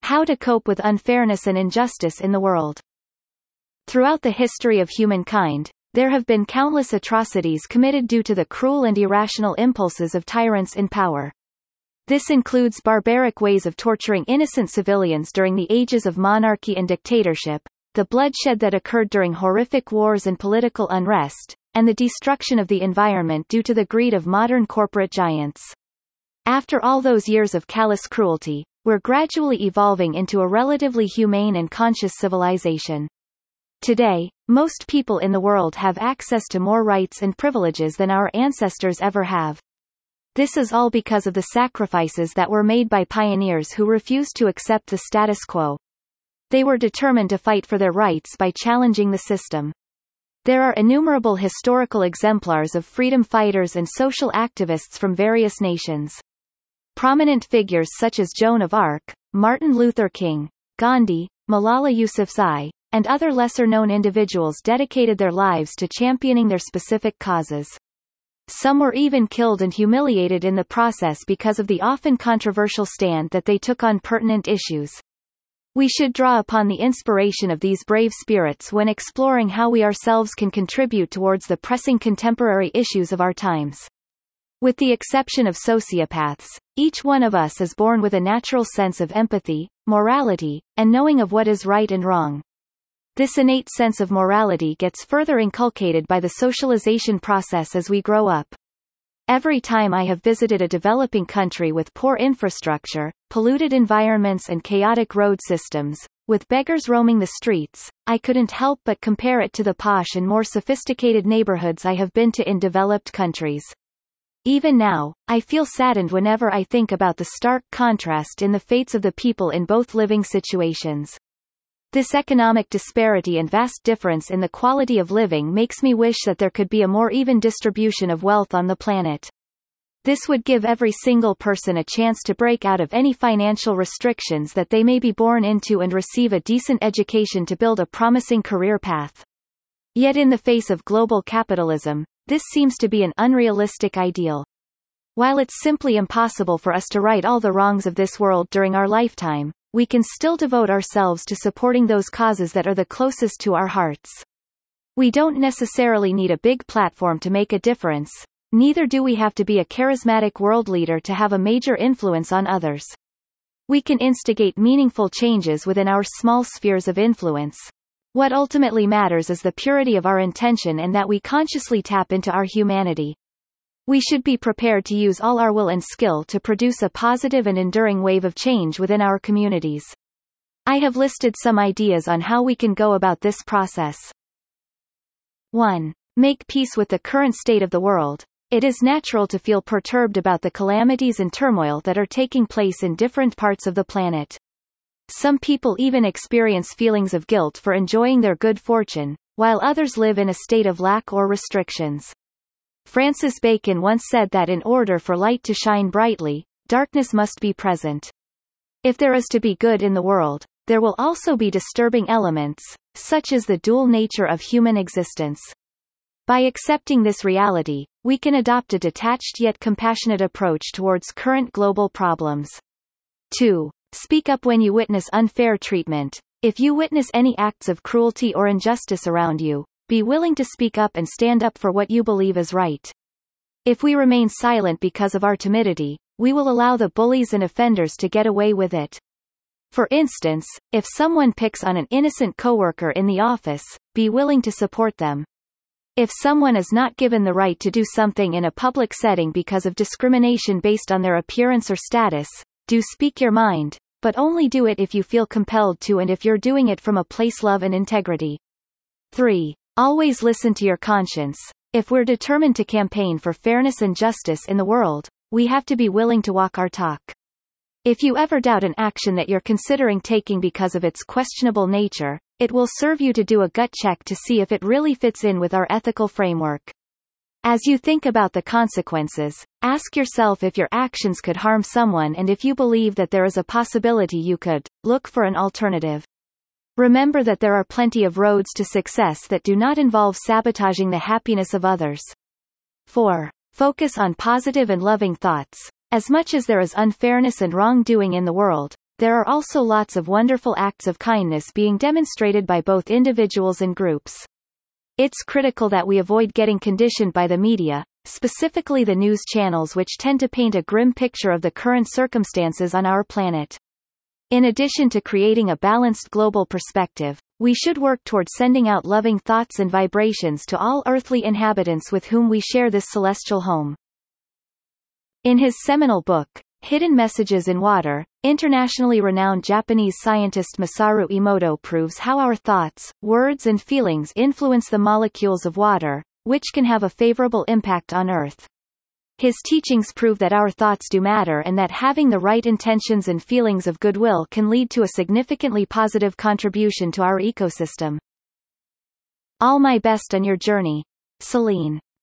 How to cope with unfairness and injustice in the world. Throughout the history of humankind, there have been countless atrocities committed due to the cruel and irrational impulses of tyrants in power. This includes barbaric ways of torturing innocent civilians during the ages of monarchy and dictatorship, the bloodshed that occurred during horrific wars and political unrest, and the destruction of the environment due to the greed of modern corporate giants. After all those years of callous cruelty, we're gradually evolving into a relatively humane and conscious civilization. Today, most people in the world have access to more rights and privileges than our ancestors ever have. This is all because of the sacrifices that were made by pioneers who refused to accept the status quo. They were determined to fight for their rights by challenging the system. There are innumerable historical exemplars of freedom fighters and social activists from various nations. Prominent figures such as Joan of Arc, Martin Luther King, Gandhi, Malala Yousafzai, and other lesser-known individuals dedicated their lives to championing their specific causes. Some were even killed and humiliated in the process because of the often controversial stand that they took on pertinent issues. We should draw upon the inspiration of these brave spirits when exploring how we ourselves can contribute towards the pressing contemporary issues of our times. With the exception of sociopaths, each one of us is born with a natural sense of empathy, morality, and knowing of what is right and wrong. This innate sense of morality gets further inculcated by the socialization process as we grow up. Every time I have visited a developing country with poor infrastructure, polluted environments and chaotic road systems, with beggars roaming the streets, I couldn't help but compare it to the posh and more sophisticated neighborhoods I have been to in developed countries. Even now, I feel saddened whenever I think about the stark contrast in the fates of the people in both living situations. This economic disparity and vast difference in the quality of living makes me wish that there could be a more even distribution of wealth on the planet. This would give every single person a chance to break out of any financial restrictions that they may be born into and receive a decent education to build a promising career path. Yet in the face of global capitalism, this seems to be an unrealistic ideal. While it's simply impossible for us to right all the wrongs of this world during our lifetime, we can still devote ourselves to supporting those causes that are the closest to our hearts. We don't necessarily need a big platform to make a difference, neither do we have to be a charismatic world leader to have a major influence on others. We can instigate meaningful changes within our small spheres of influence. What ultimately matters is the purity of our intention and that we consciously tap into our humanity. We should be prepared to use all our will and skill to produce a positive and enduring wave of change within our communities. I have listed some ideas on how we can go about this process. 1. Make peace with the current state of the world. It is natural to feel perturbed about the calamities and turmoil that are taking place in different parts of the planet. Some people even experience feelings of guilt for enjoying their good fortune, while others live in a state of lack or restrictions. Francis Bacon once said that in order for light to shine brightly, darkness must be present. If there is to be good in the world, there will also be disturbing elements, such as the dual nature of human existence. By accepting this reality, we can adopt a detached yet compassionate approach towards current global problems. 2. Speak up when you witness unfair treatment. If you witness any acts of cruelty or injustice around you, be willing to speak up and stand up for what you believe is right. If we remain silent because of our timidity, we will allow the bullies and offenders to get away with it. For instance, if someone picks on an innocent coworker in the office, be willing to support them. If someone is not given the right to do something in a public setting because of discrimination based on their appearance or status, do speak your mind, but only do it if you feel compelled to and if you're doing it from a place of love and integrity. 3. Always listen to your conscience. If we're determined to campaign for fairness and justice in the world, we have to be willing to walk our talk. If you ever doubt an action that you're considering taking because of its questionable nature, it will serve you to do a gut check to see if it really fits in with our ethical framework. As you think about the consequences, ask yourself if your actions could harm someone and if you believe that there is a possibility you could look for an alternative. Remember that there are plenty of roads to success that do not involve sabotaging the happiness of others. 4. Focus on positive and loving thoughts. As much as there is unfairness and wrongdoing in the world, there are also lots of wonderful acts of kindness being demonstrated by both individuals and groups. It's critical that we avoid getting conditioned by the media, specifically the news channels, which tend to paint a grim picture of the current circumstances on our planet. In addition to creating a balanced global perspective, we should work toward sending out loving thoughts and vibrations to all earthly inhabitants with whom we share this celestial home. In his seminal book, Hidden Messages in Water, internationally renowned Japanese scientist Masaru Emoto proves how our thoughts, words and feelings influence the molecules of water, which can have a favorable impact on Earth. His teachings prove that our thoughts do matter and that having the right intentions and feelings of goodwill can lead to a significantly positive contribution to our ecosystem. All my best on your journey, Celine.